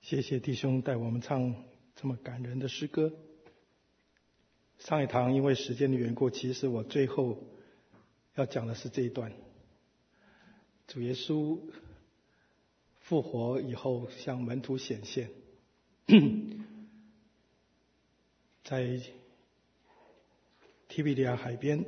谢谢弟兄带我们唱这么感人的诗歌。上一堂因为时间的缘故，其实我最后要讲的是这一段。主耶稣复活以后向门徒显现，在提比利亚海边，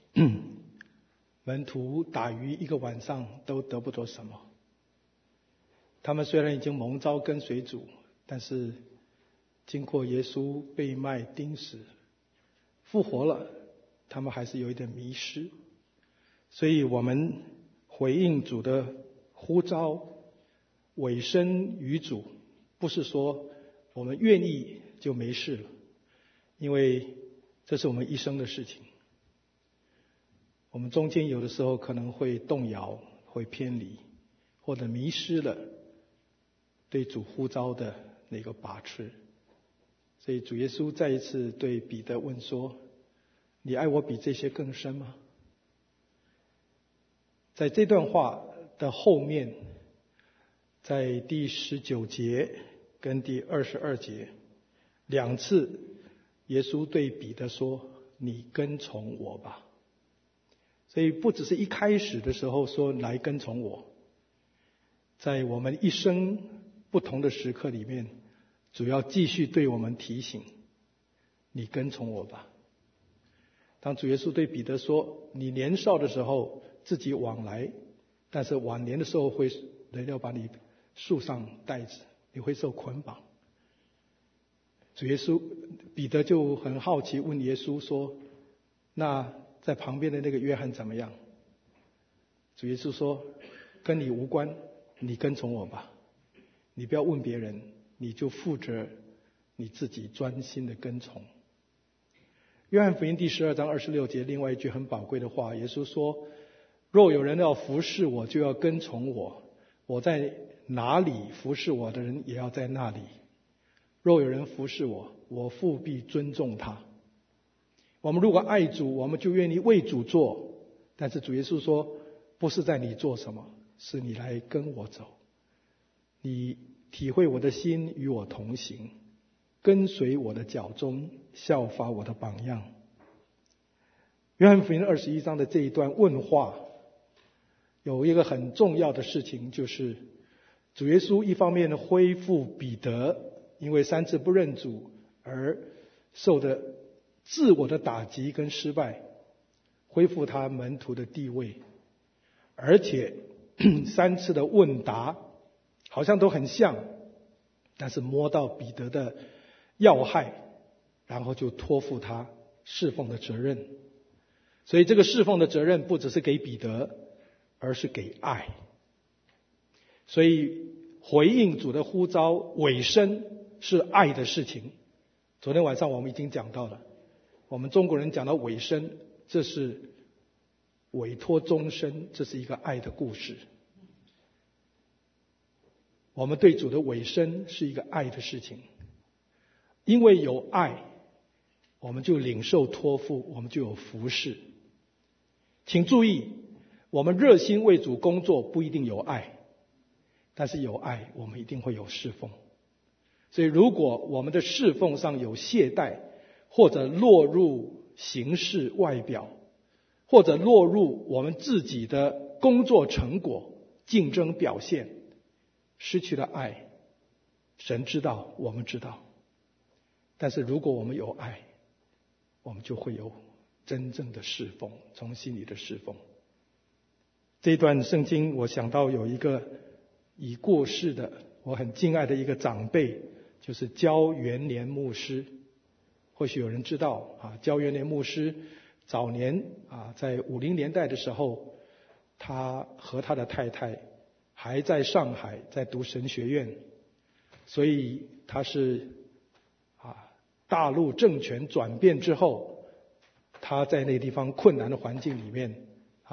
门徒打鱼一个晚上都得不着什么。他们虽然已经蒙召跟随主，但是经过耶稣被卖钉死复活了，他们还是有一点迷失。所以我们回应主的呼召，委身于主，不是说我们愿意就没事了，因为这是我们一生的事情。我们中间有的时候可能会动摇，会偏离，或者迷失了对主呼召的那个把持。所以主耶稣再一次对彼得问说：你爱我比这些更深吗？在这段话的后面，在第19节跟第22节两次，耶稣对彼得说：你跟从我吧。所以不只是一开始的时候说来跟从我，在我们一生不同的时刻里面，主要继续对我们提醒：你跟从我吧。当主耶稣对彼得说：你年少的时候自己往来，但是晚年的时候会人要把你束上带子，你会受捆绑。主耶稣彼得就很好奇问耶稣说：那在旁边的那个约翰怎么样？主耶稣说：跟你无关，你跟从我吧。你不要问别人，你就负责你自己专心的跟从。约翰福音第12章26节另外一句很宝贵的话，耶稣说：若有人要服侍我，就要跟从我，我在哪里服侍我的人也要在那里。若有人服侍我，我父必尊重他。我们如果爱主，我们就愿意为主做，但是主耶稣说，不是在你做什么，是你来跟我走，你体会我的心，与我同行，跟随我的脚踪，效法我的榜样。约翰福音21章的这一段问话，有一个很重要的事情，就是主耶稣一方面恢复彼得因为3次不认主而受的自我的打击跟失败，恢复他门徒的地位，而且3次的问答好像都很像，但是摸到彼得的要害，然后就托付他侍奉的责任。所以这个侍奉的责任不只是给彼得，而是给爱。所以回应主的呼召，委身是爱的事情。昨天晚上我们已经讲到了，我们中国人讲到委身，这是委托终身，这是一个爱的故事。我们对主的委身是一个爱的事情，因为有爱，我们就领受托付，我们就有服事。请注意，我们热心为主工作不一定有爱，但是有爱，我们一定会有侍奉。所以如果我们的侍奉上有懈怠，或者落入形式外表，或者落入我们自己的工作成果、竞争表现，失去了爱，神知道，我们知道。但是如果我们有爱，我们就会有真正的侍奉，从心里的侍奉。这一段圣经我想到有一个已过世的我很敬爱的一个长辈，就是焦元年牧师。或许有人知道焦元年牧师早年在50年代的时候，他和他的太太还在上海在读神学院，所以他是大陆政权转变之后，他在那个地方困难的环境里面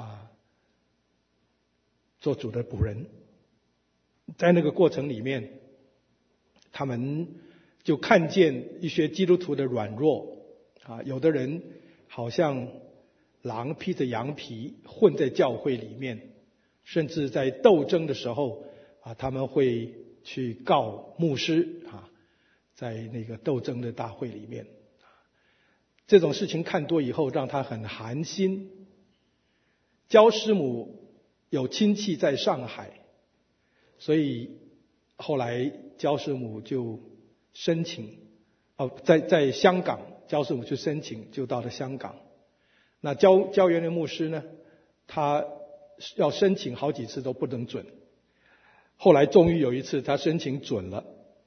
做主的仆人。在那个过程里面，他们就看见一些基督徒的软弱有的人好像狼披着羊皮混在教会里面，甚至在斗争的时候他们会去告牧师在那个斗争的大会里面。这种事情看多以后，让他很寒心。焦师母有亲戚在上海，所以后来焦师母就申请，在香港，焦师母就申请，就到了香港。那焦元的牧师呢，他要申请好几次都不能准，后来终于有一次他申请准了，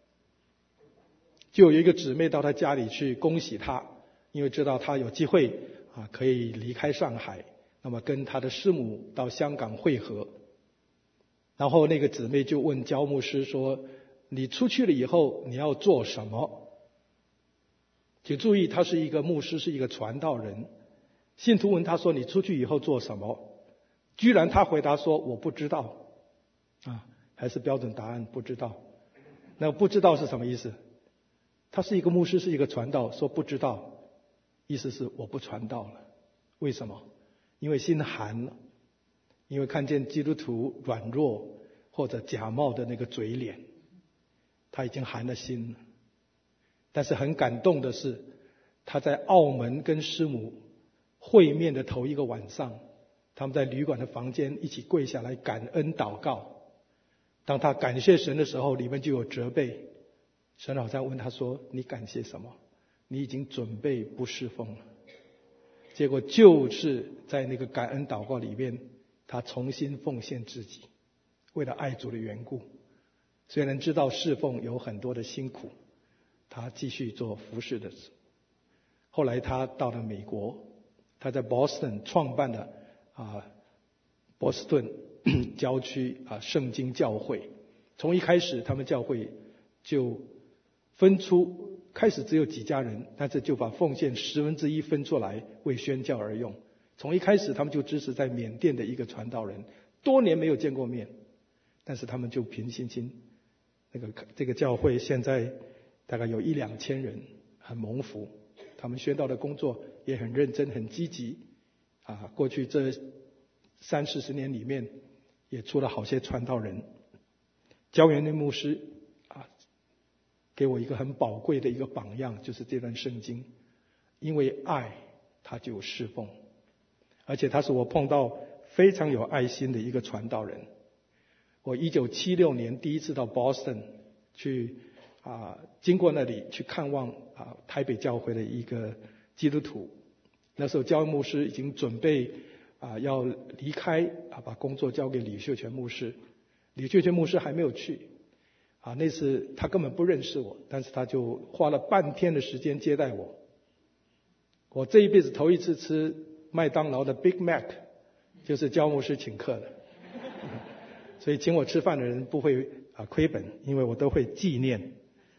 就有一个姊妹到他家里去恭喜他，因为知道他有机会可以离开上海，那么跟他的师母到香港会合。然后那个姊妹就问焦牧师说，你出去了以后你要做什么？请注意，他是一个牧师，是一个传道人。信徒问他说，你出去以后做什么？居然他回答说，我不知道。还是标准答案，不知道。那不知道是什么意思？他是一个牧师，是一个传道，说不知道，意思是我不传道了。为什么？因为心寒了，因为看见基督徒软弱或者假冒的那个嘴脸，他已经寒了心了。但是很感动的是，他在澳门跟师母会面的头一个晚上，他们在旅馆的房间一起跪下来感恩祷告。当他感谢神的时候，里面就有责备。神好像问他说，你感谢什么？你已经准备不侍奉了。结果就是在那个感恩祷告里面，他重新奉献自己，为了爱主的缘故。虽然知道侍奉有很多的辛苦，他继续做服侍的事。后来他到了美国，他在 Boston 创办了波士顿郊区圣经教会。从一开始他们教会就分出，开始只有几家人，但是就把奉献1/10分出来为宣教而用。从一开始他们就支持在缅甸的一个传道人，多年没有见过面，但是他们就凭信心，这个教会现在大概有1-2千人，很蒙福。他们宣道的工作也很认真很积极过去这30-40年里面也出了好些传道人。焦元的牧师给我一个很宝贵的一个榜样，就是这段圣经。因为爱他就侍奉，而且他是我碰到非常有爱心的一个传道人。我1976年第一次到 Boston 去经过那里去看望台北教会的一个基督徒。那时候焦牧师已经准备要离开把工作交给李秀全牧师。李秀全牧师还没有去那次他根本不认识我，但是他就花了半天的时间接待我。我这一辈子头一次吃麦当劳的 Big Mac 就是焦牧师请客的所以请我吃饭的人不会亏本，因为我都会纪念。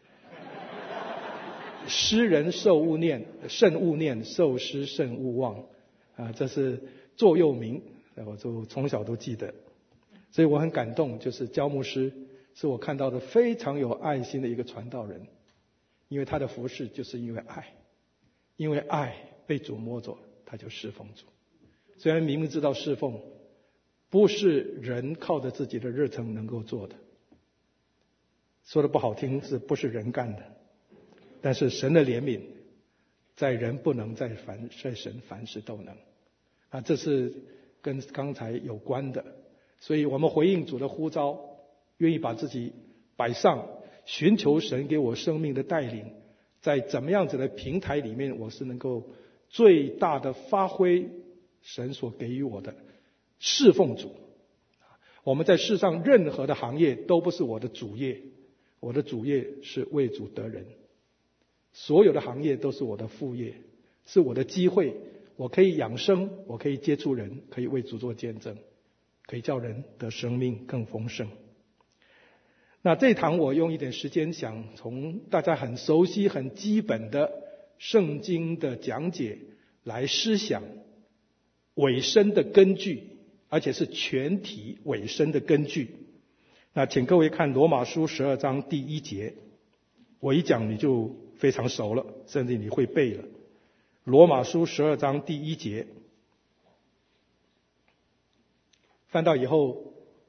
诗人受勿念，慎勿念，受诗慎勿忘这是座右铭，我就从小都记得。所以我很感动，就是焦牧师是我看到的非常有爱心的一个传道人。因为他的服事就是因为爱，因为爱被主摸着，他就侍奉主。虽然明明知道侍奉不是人靠着自己的热忱能够做的，说的不好听是不是人干的，但是神的怜悯在人不能，在神凡事都能这是跟刚才有关的。所以我们回应主的呼召，愿意把自己摆上，寻求神给我生命的带领，在怎么样子的平台里面，我是能够最大的发挥神所给予我的侍奉主。我们在世上任何的行业都不是我的主业，我的主业是为主得人。所有的行业都是我的副业，是我的机会，我可以养生，我可以接触人，可以为主做见证，可以叫人的生命更丰盛。那这一堂我用一点时间，想从大家很熟悉很基本的圣经的讲解来思想委身的根据，而且是全体委身的根据。那请各位看罗马书12章第1节，我一讲你就非常熟了，甚至你会背了。罗马书12章第1节，翻到以后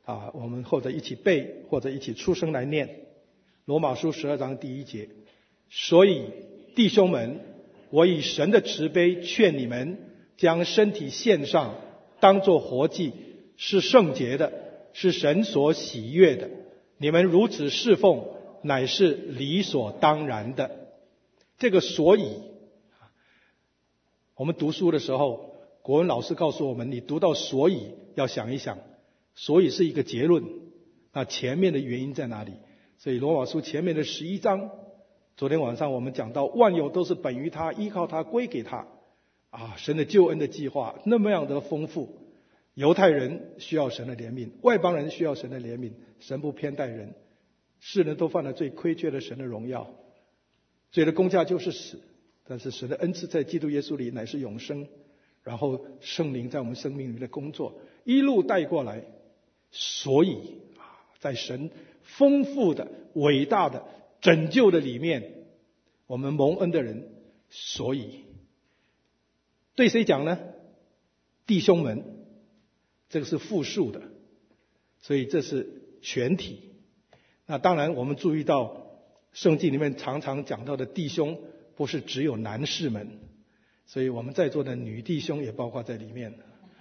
我们或者一起背，或者一起出声来念。罗马书12章第1节，所以弟兄们，我以神的慈悲劝你们，将身体献上，当作活祭，是圣洁的，是神所喜悦的。你们如此侍奉，乃是理所当然的。这个所以，我们读书的时候，国文老师告诉我们，你读到所以要想一想，所以是一个结论，那前面的原因在哪里？所以罗马书前面的11章，昨天晚上我们讲到，万有都是本于他，依靠他，归给他。神的救恩的计划那么样的丰富，犹太人需要神的怜悯，外邦人需要神的怜悯，神不偏待人，世人都犯了罪，亏缺了神的荣耀，罪的工价就是死，但是神的恩赐在基督耶稣里乃是永生，然后圣灵在我们生命里的工作一路带过来。所以在神丰富的伟大的拯救的里面，我们蒙恩的人，所以对谁讲呢？弟兄们，这个是复数的，所以这是全体。那当然我们注意到圣经里面常常讲到的弟兄不是只有男士们，所以我们在座的女弟兄也包括在里面。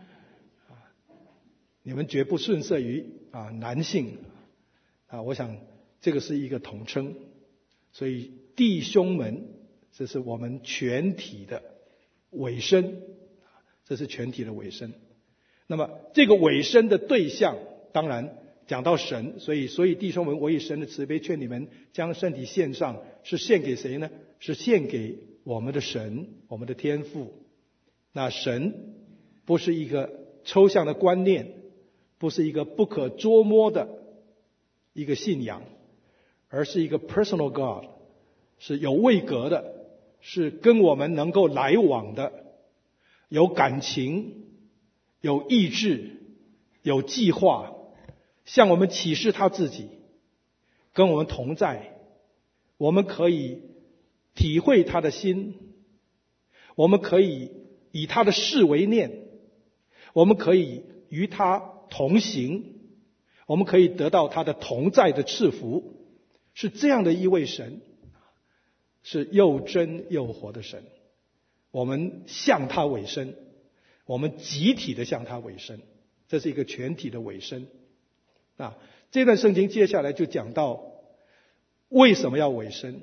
你们绝不逊色于男性我想这个是一个统称。所以弟兄们，这是我们全体的委身，这是全体的委身。那么这个委身的对象，当然讲到神，所以弟兄们，我以神的慈悲劝你们，将身体献上，是献给谁呢？是献给我们的神，我们的天父。那神不是一个抽象的观念，不是一个不可捉摸的一个信仰，而是一个 personal God， 是有位格的，是跟我们能够来往的，有感情，有意志，有计划，向我们启示他自己，跟我们同在，我们可以体会他的心，我们可以以他的事为念，我们可以与他同行，我们可以得到他的同在的赐福。是这样的一位神，是又真又活的神。我们向他委身，我们集体的向他委身，这是一个全体的委身。这段圣经接下来就讲到为什么要委身，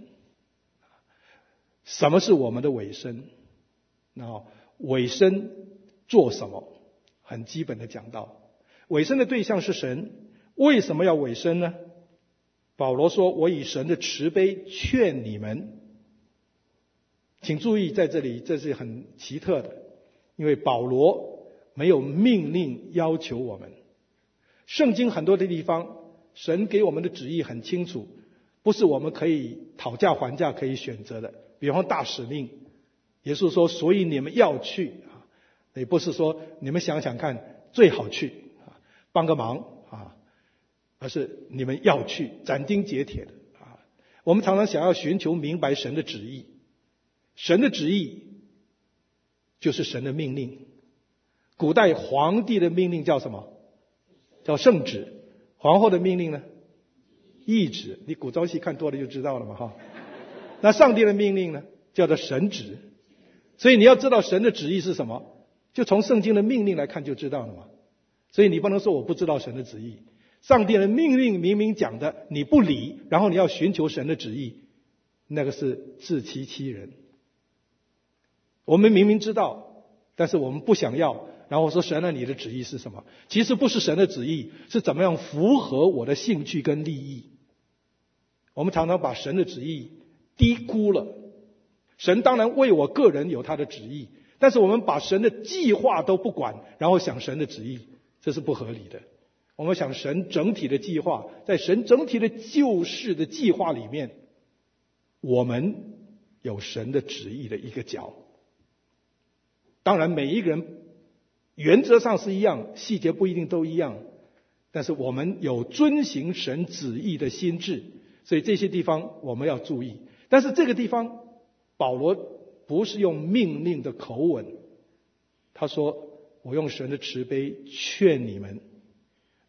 什么是我们的委身，委身做什么，很基本的讲到委身的对象是神。为什么要委身呢？保罗说，我以神的慈悲劝你们。请注意在这里，这是很奇特的，因为保罗没有命令要求我们。圣经很多的地方，神给我们的旨意很清楚，不是我们可以讨价还价可以选择的。比方大使命，耶稣说，所以你们要去，也不是说你们想想看最好去帮个忙而是你们要去，斩钉截铁的我们常常想要寻求明白神的旨意，神的旨意就是神的命令。古代皇帝的命令叫什么？叫圣旨。皇后的命令呢？懿旨。你古装戏看多了就知道了嘛那上帝的命令呢？叫做神旨。所以你要知道神的旨意是什么，就从圣经的命令来看就知道了嘛。所以你不能说我不知道神的旨意。上帝的命令明明讲的，你不理，然后你要寻求神的旨意，那个是自欺欺人。我们明明知道，但是我们不想要，然后说神啊，你的旨意是什么？其实不是神的旨意，是怎么样符合我的兴趣跟利益。我们常常把神的旨意低估了。神当然为我个人有他的旨意，但是我们把神的计划都不管，然后想神的旨意，这是不合理的。我们想神整体的计划，在神整体的救世的计划里面，我们有神的旨意的一个角。当然每一个人原则上是一样，细节不一定都一样，但是我们有遵行神旨意的心志，所以这些地方我们要注意。但是这个地方保罗不是用命令的口吻，他说我用神的慈悲劝你们。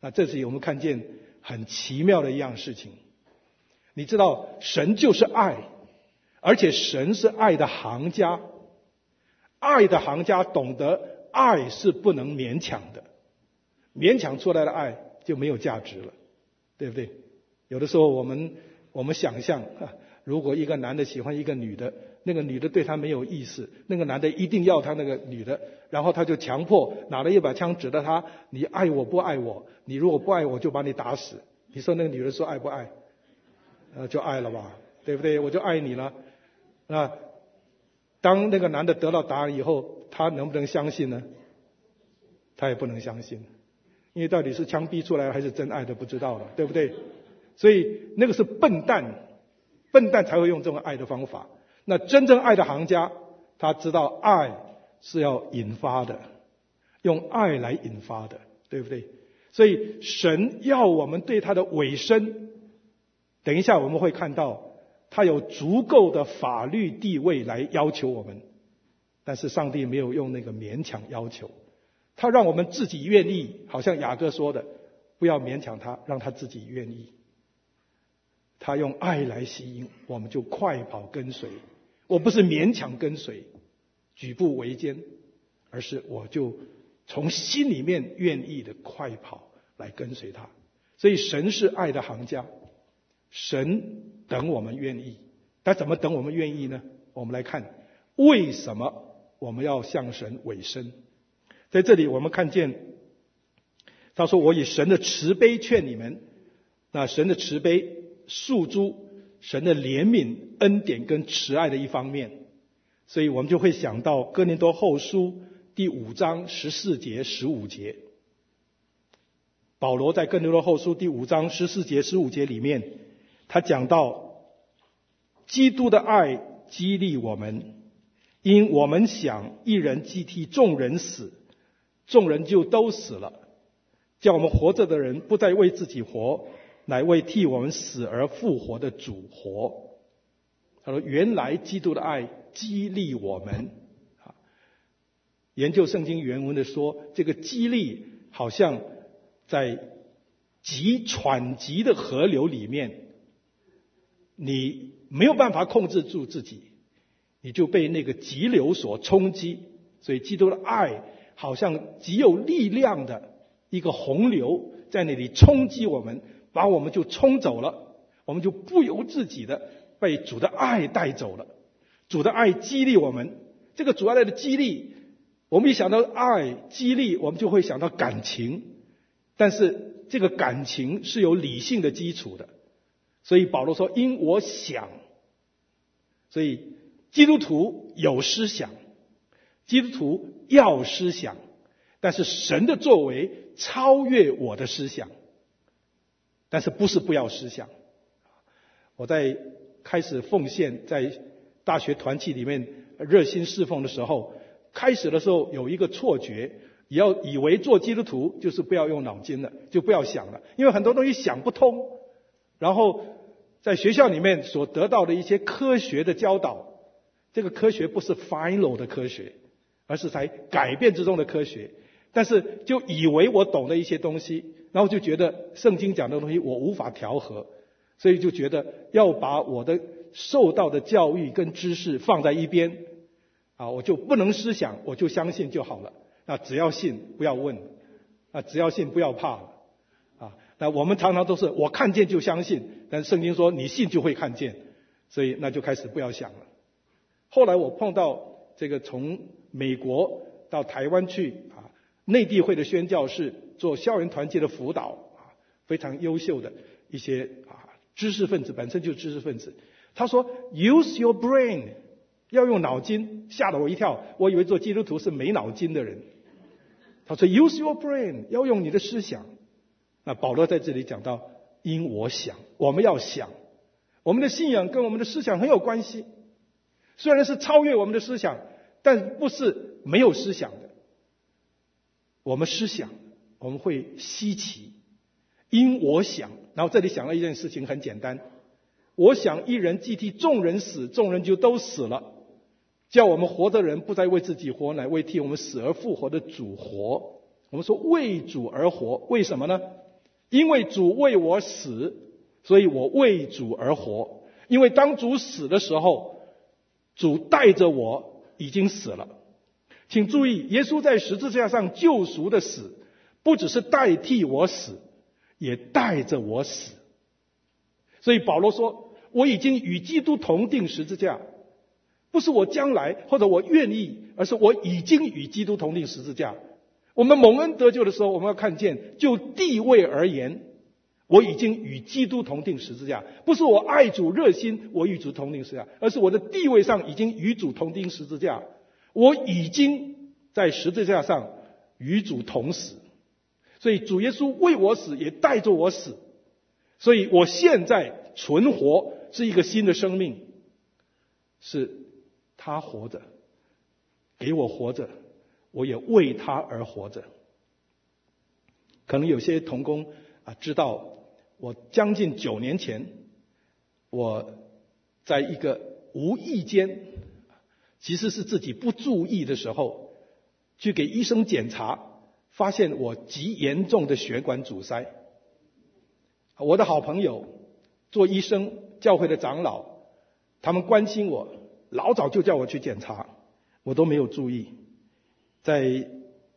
那这里我们看见很奇妙的一样事情。你知道神就是爱，而且神是爱的行家。爱的行家懂得爱是不能勉强的，勉强出来的爱就没有价值了，对不对？有的时候我们想象如果一个男的喜欢一个女的，那个女的对他没有意思，那个男的一定要他那个女的，然后他就强迫拿了一把枪指着他，你爱我不爱我？你如果不爱我就把你打死。你说那个女的说爱不爱？就爱了吧，对不对？我就爱你了。当那个男的得到答案以后，他能不能相信呢？他也不能相信，因为到底是枪逼出来还是真爱都不知道了，对不对？所以那个是笨蛋才会用这种爱的方法。那真正爱的行家，他知道爱是要引发的，用爱来引发的，对不对？所以神要我们对他的委身，等一下我们会看到他有足够的法律地位来要求我们，但是上帝没有用那个勉强要求，他让我们自己愿意，好像雅各说的，不要勉强他，让他自己愿意。他用爱来吸引，我们就快跑跟随。我不是勉强跟随，举步维艰，而是我就从心里面愿意的快跑来跟随他。所以神是爱的行家，神等我们愿意。他怎么等我们愿意呢？我们来看为什么我们要向神委身。在这里我们看见他说，我以神的慈悲劝你们。那神的慈悲诉诸神的怜悯、恩典跟慈爱的一方面，所以我们就会想到哥林多后书第5章14节、15节。保罗在哥林多后书第5章14节、15节里面，他讲到基督的爱激励我们，因我们想一人既替众人死，众人就都死了，叫我们活着的人不再为自己活，乃为替我们死而复活的主活。他说原来基督的爱激励我们。研究圣经原文的说，这个激励好像在湍急的河流里面，你没有办法控制住自己，你就被那个急流所冲击。所以基督的爱好像极有力量的一个洪流在那里冲击我们，把我们就冲走了，我们就不由自己的被主的爱带走了。主的爱激励我们，这个主爱的激励，我们一想到爱激励，我们就会想到感情，但是这个感情是有理性的基础的。所以保罗说因我想，所以基督徒有思想，基督徒要思想，但是神的作为超越我的思想，但是不是不要思想。我在开始奉献，在大学团契里面热心侍奉的时候，开始的时候有一个错觉，以为做基督徒就是不要用脑筋了，就不要想了，因为很多东西想不通。然后在学校里面所得到的一些科学的教导，这个科学不是 final 的科学，而是才改变之中的科学，但是就以为我懂了一些东西，然后就觉得圣经讲的东西我无法调和，所以就觉得要把我的受到的教育跟知识放在一边我就不能思想，我就相信就好了。那只要信不要问，只要信不要怕了那我们常常都是我看见就相信，但圣经说你信就会看见，所以那就开始不要想了。后来我碰到这个从美国到台湾去内地会的宣教士做校园团契的辅导非常优秀的一些知识分子，本身就是知识分子。他说 use your brain， 要用脑筋，吓得我一跳，我以为做基督徒是没脑筋的人。他说 use your brain， 要用你的思想。那保罗在这里讲到因我想，我们要想，我们的信仰跟我们的思想很有关系，虽然是超越我们的思想，但不是没有思想的。我们思想，我们会稀奇，因我想。然后这里想了一件事情很简单，我想一人既替众人死，众人就都死了，叫我们活的人不再为自己活，乃为替我们死而复活的主活。我们说为主而活，为什么呢？ 因为主为我死，所以我为主而活。因为当主死的时候，主带着我已经死了。请注意，耶稣在十字架上救赎的死，不只是代替我死，也带着我死。所以保罗说，我已经与基督同定十字架，不是我将来或者我愿意，而是我已经与基督同定十字架。我们蒙恩得救的时候，我们要看见，就地位而言，我已经与基督同定十字架，不是我爱主热心，我与主同定十字架，而是我的地位上已经与主同定十字架。我已经在十字架上与主同死，所以主耶稣为我死，也带着我死。所以我现在存活是一个新的生命，是他活着，给我活着，我也为他而活着。可能有些同工知道，我将近9年前，我在一个无意间，其实是自己不注意的时候，去给医生检查，发现我极严重的血管阻塞。我的好朋友做医生，教会的长老，他们关心我，老早就叫我去检查，我都没有注意。在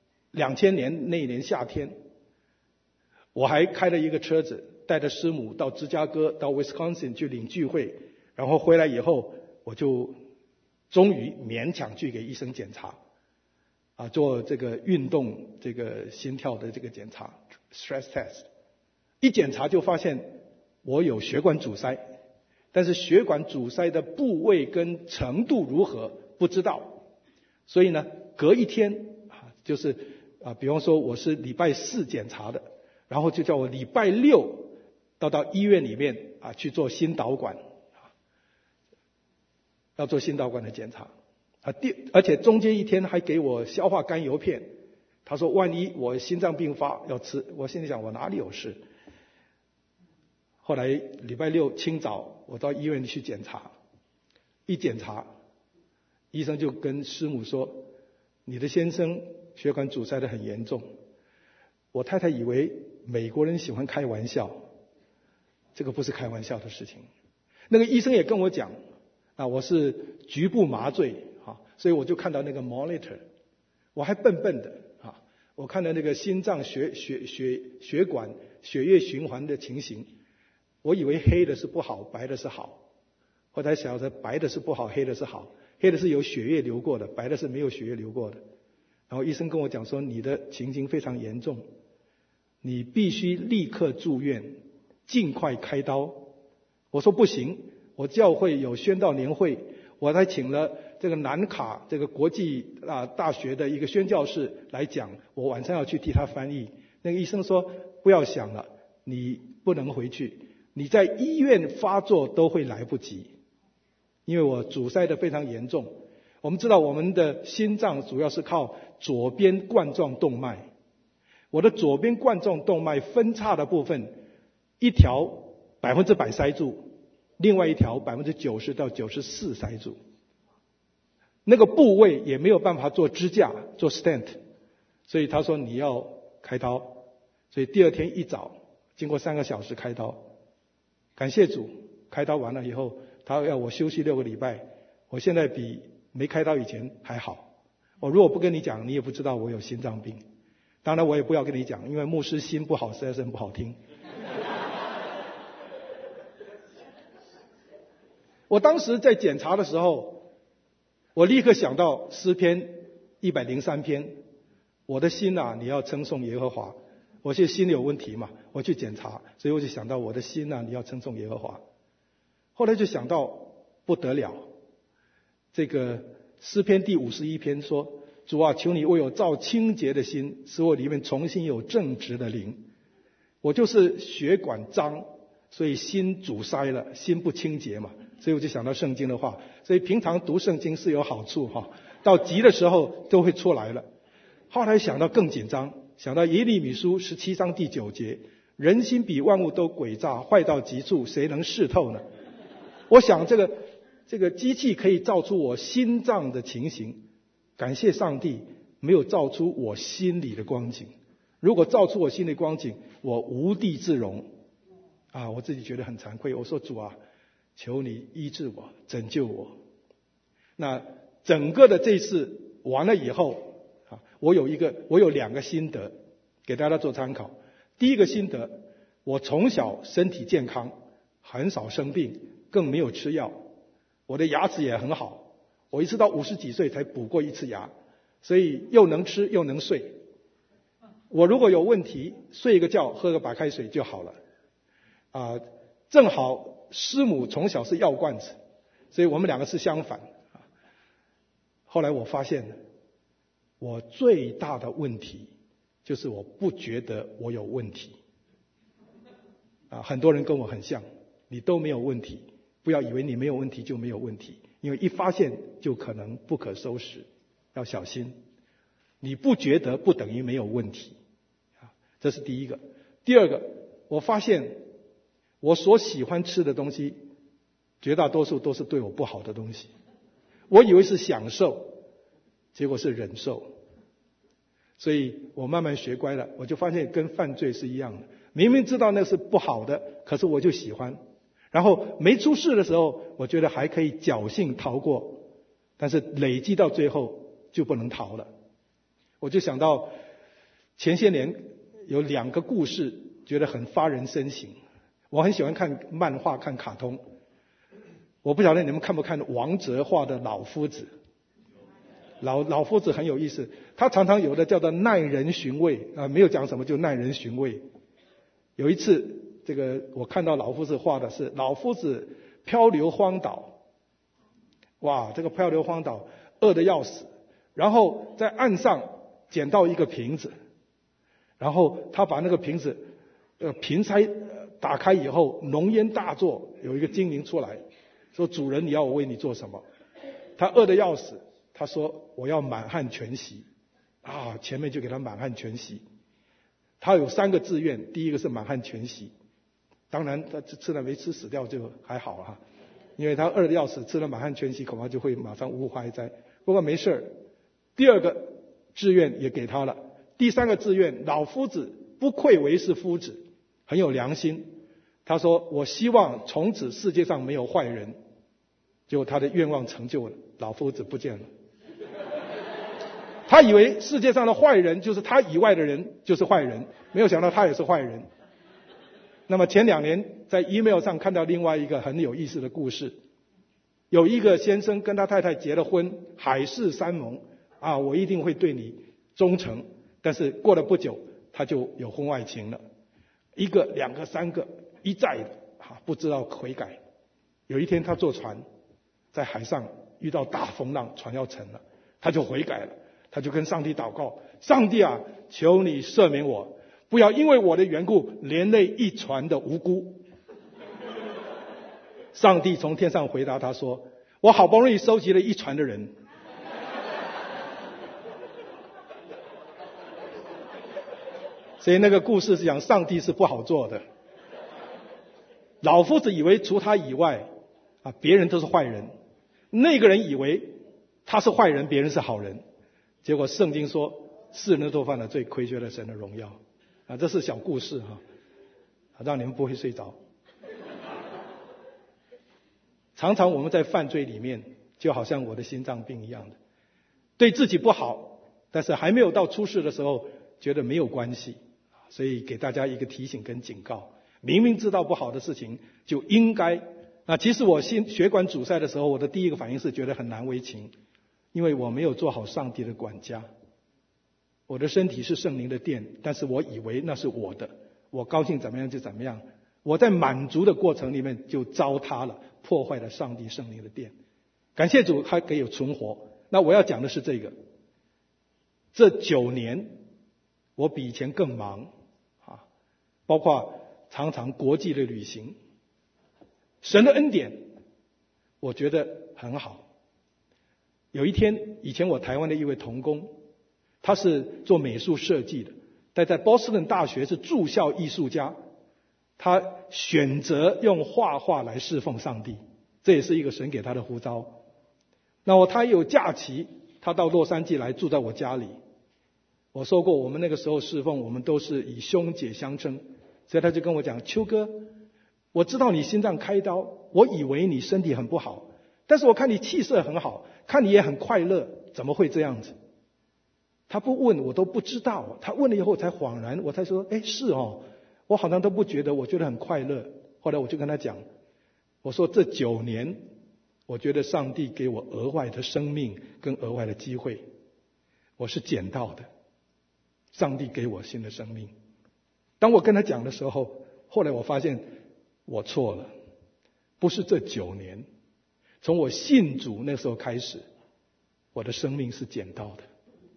2000年那一年夏天，我还开了一个车子，带着师母到芝加哥到 Wisconsin 去领聚会，然后回来以后，我就终于勉强去给医生检查，做这个运动这个心跳的这个检查 stress test。一检查就发现我有血管阻塞，但是血管阻塞的部位跟程度如何不知道。所以呢，隔一天就是比方说我是礼拜4检查的，然后就叫我礼拜6到医院里面去做心导管，要做心导管的检查而且中间一天还给我消化甘油片。他说万一我心脏病发要吃，我心里想我哪里有事。后来礼拜6清早我到医院去检查，一检查医生就跟师母说，你的先生血管阻塞得很严重。我太太以为美国人喜欢开玩笑，这个不是开玩笑的事情。那个医生也跟我讲我是局部麻醉所以我就看到那个 monitor， 我还笨笨的我看到那个心脏血管血液循环的情形，我以为黑的是不好，白的是好。后来晓得白的是不好，黑的是好。黑的是有血液流过的，白的是没有血液流过的。然后医生跟我讲说，你的情形非常严重，你必须立刻住院，尽快开刀。我说不行，我教会有宣道年会，我还请了这个南卡这个国际大学的一个宣教士来讲，我晚上要去替他翻译。那个医生说不要想了，你不能回去，你在医院发作都会来不及，因为我阻塞得非常严重。我们知道我们的心脏主要是靠左边冠状动脉，我的左边冠状动脉分叉的部分，一条100%塞住，另外一条90%到94%塞住，那个部位也没有办法做支架做 stent， 所以他说你要开刀。所以第二天一早经过3个小时开刀，感谢主，开刀完了以后他要我休息6个礼拜，我现在比没开刀以前还好。我如果不跟你讲，你也不知道我有心脏病。当然我也不要跟你讲，因为牧师心不好实在是很不好听。我当时在检查的时候，我立刻想到诗篇103篇，我的心你要称颂耶和华。我现在心里有问题嘛，我去检查，所以我就想到我的心你要称颂耶和华。后来就想到不得了，这个诗篇第51篇说，主啊，求你为我造清洁的心，使我里面重新有正直的灵。我就是血管脏，所以心阻塞了，心不清洁嘛，所以我就想到圣经的话，所以平常读圣经是有好处到急的时候都会出来了。后来想到更紧张，想到耶利米书17章第9节，人心比万物都诡诈，坏到极处，谁能识透呢？我想这个机器可以照出我心脏的情形，感谢上帝没有照出我心里的光景。 如果照出我心里光景，我无地自容。我自己觉得很惭愧。我说主啊，求你医治我，拯救我。那整个的这次完了以后，我有2个心得给大家做参考。第一个心得，我从小身体健康，很少生病，更没有吃药，我的牙齿也很好。我一直到50几岁才补过一次牙，所以又能吃又能睡。我如果有问题，睡一个觉，喝个白开水就好了。正好师母从小是药罐子，所以我们2个是相反。后来我发现，我最大的问题就是我不觉得我有问题。很多人跟我很像，你都没有问题，不要以为你没有问题就没有问题，因为一发现就可能不可收拾，要小心。你不觉得不等于没有问题，这是第一个。第二个，我发现我所喜欢吃的东西，绝大多数都是对我不好的东西。我以为是享受，结果是忍受。所以我慢慢学乖了，我就发现跟犯罪是一样的，明明知道那是不好的，可是我就喜欢。然后没出事的时候，我觉得还可以侥幸逃过，但是累积到最后就不能逃了。我就想到前些年有2个故事，觉得很发人深省。我很喜欢看漫画、看卡通。我不晓得你们看不看王哲画的老夫子。老夫子很有意思，他常常有的叫做耐人寻味没有讲什么就耐人寻味。有一次这个我看到老夫子画的是老夫子漂流荒岛。哇，这个漂流荒岛饿得要死，然后在岸上捡到一个瓶子，然后他把那个瓶子瓶塞打开以后，浓烟大作，有一个精灵出来说，主人你要我为你做什么？他饿得要死，他说我要满汉全席。前面就给他满汉全席。他有3个志愿，第一个是满汉全席，当然他吃了没吃死掉就还好因为他饿得要死，吃了满汉全席恐怕就会马上无怀灾。不过没事。第2个志愿也给他了，第3个志愿，老夫子不愧为是夫子，很有良心。他说我希望从此世界上没有坏人。结果他的愿望成就了，老夫子不见了。他以为世界上的坏人就是他以外的人就是坏人，没有想到他也是坏人。那么前2年在 email 上看到另外一个很有意思的故事，有一个先生跟他太太结了婚，海誓山盟我一定会对你忠诚，但是过了不久他就有婚外情了，1个、2个、3个，一再的不知道悔改。有一天他坐船在海上遇到大风浪，船要沉了，他就悔改了，他就跟上帝祷告，上帝啊，求你赦免我，不要因为我的缘故连累一船的无辜。上帝从天上回答他说，我好不容易收集了一船的人。所以那个故事是讲上帝是不好做的。老夫子以为除他以外别人都是坏人，那个人以为他是坏人，别人是好人。结果圣经说，世人都犯了罪，亏缺了神的荣耀。这是小故事让你们不会睡着。常常我们在犯罪里面，就好像我的心脏病一样的，对自己不好，但是还没有到出事的时候，觉得没有关系。所以给大家一个提醒跟警告，明明知道不好的事情，就应该。其实我血管阻塞的时候，我的第一个反应是觉得很难为情，因为我没有做好上帝的管家。我的身体是圣灵的殿，但是我以为那是我的，我高兴怎么样就怎么样。我在满足的过程里面就糟蹋了，破坏了上帝圣灵的殿。感谢主，还可以有存活。那我要讲的是这个，这9年我比以前更忙包括常常国际的旅行。神的恩典我觉得很好。有一天，以前我台湾的一位同工，他是做美术设计的，但在波士顿大学是住校艺术家，他选择用画画来侍奉上帝，这也是一个神给他的呼召。那他有假期，他到洛杉矶来住在我家里。 我说过，我们那个时候侍奉，我们都是以兄姐相称，所以他就跟我讲，邱哥，我知道你心脏开刀，我以为你身体很不好，但是我看你气色很好，看你也很快乐，怎么会这样子？他不问我都不知道，他问了以后才恍然，我才说，是哦，我好像都不觉得，我觉得很快乐。后来我就跟他讲，我说这9年，我觉得上帝给我额外的生命跟额外的机会，我是捡到的。上帝给我新的生命。当我跟他讲的时候，后来我发现我错了，不是这9年，从我信主那时候开始，我的生命是捡到的。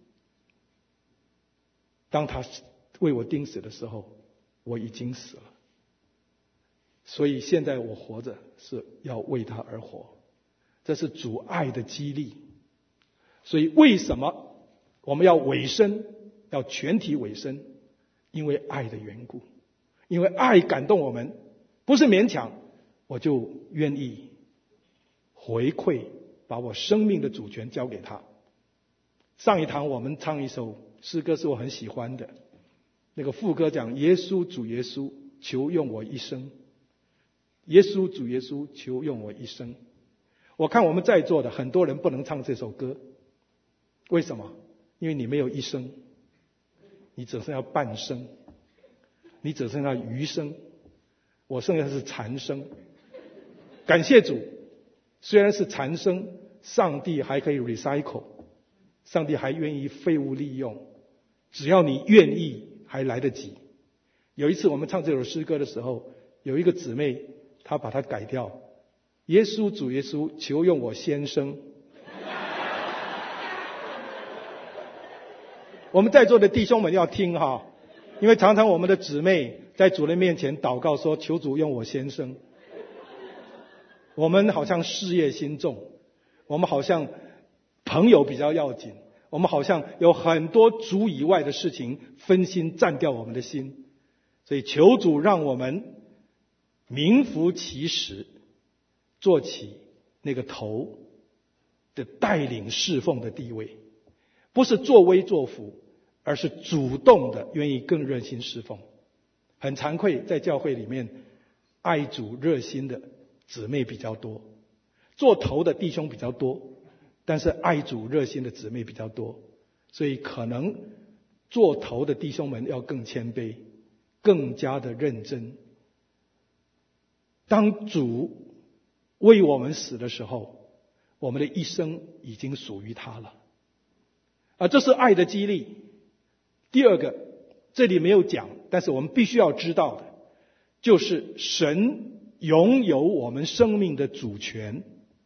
当他为我钉死的时候，我已经死了。所以现在我活着是要为他而活，这是主爱的激励。所以为什么我们要委身，要全体委身？因为爱的缘故，因为爱感动我们，不是勉强，我就愿意回馈，把我生命的主权交给他。上一堂我们唱一首诗歌是我很喜欢的，那个副歌讲，耶稣主耶稣，求用我一生。耶稣主耶稣，求用我一生。我看我们在座的很多人不能唱这首歌，为什么？因为你没有一生，你只剩下半生，你只剩下余生，我剩下是残生。感谢主，虽然是残生，上帝还可以 recycle， 上帝还愿意废物利用，只要你愿意，还来得及。有一次我们唱这首诗歌的时候，有一个姊妹她把它改掉，耶稣主耶稣，求用我先生。我们在座的弟兄们要听哈，因为常常我们的姊妹在主人面前祷告说，求主用我先生。我们好像事业心重，我们好像朋友比较要紧，我们好像有很多主以外的事情分心占掉我们的心。所以求主让我们名副其实，做起那个头的带领侍奉的地位，不是作威作福，而是主动的愿意更热心侍奉。很惭愧，在教会里面爱主热心的姊妹比较多，做头的弟兄比较多，但是爱主热心的姊妹比较多，所以可能做头的弟兄们要更谦卑，更加的认真。当主为我们死的时候，我们的一生已经属于他了。这是爱的激励。第二个，这里没有讲，但是我们必须要知道的，就是神拥有我们生命的主权。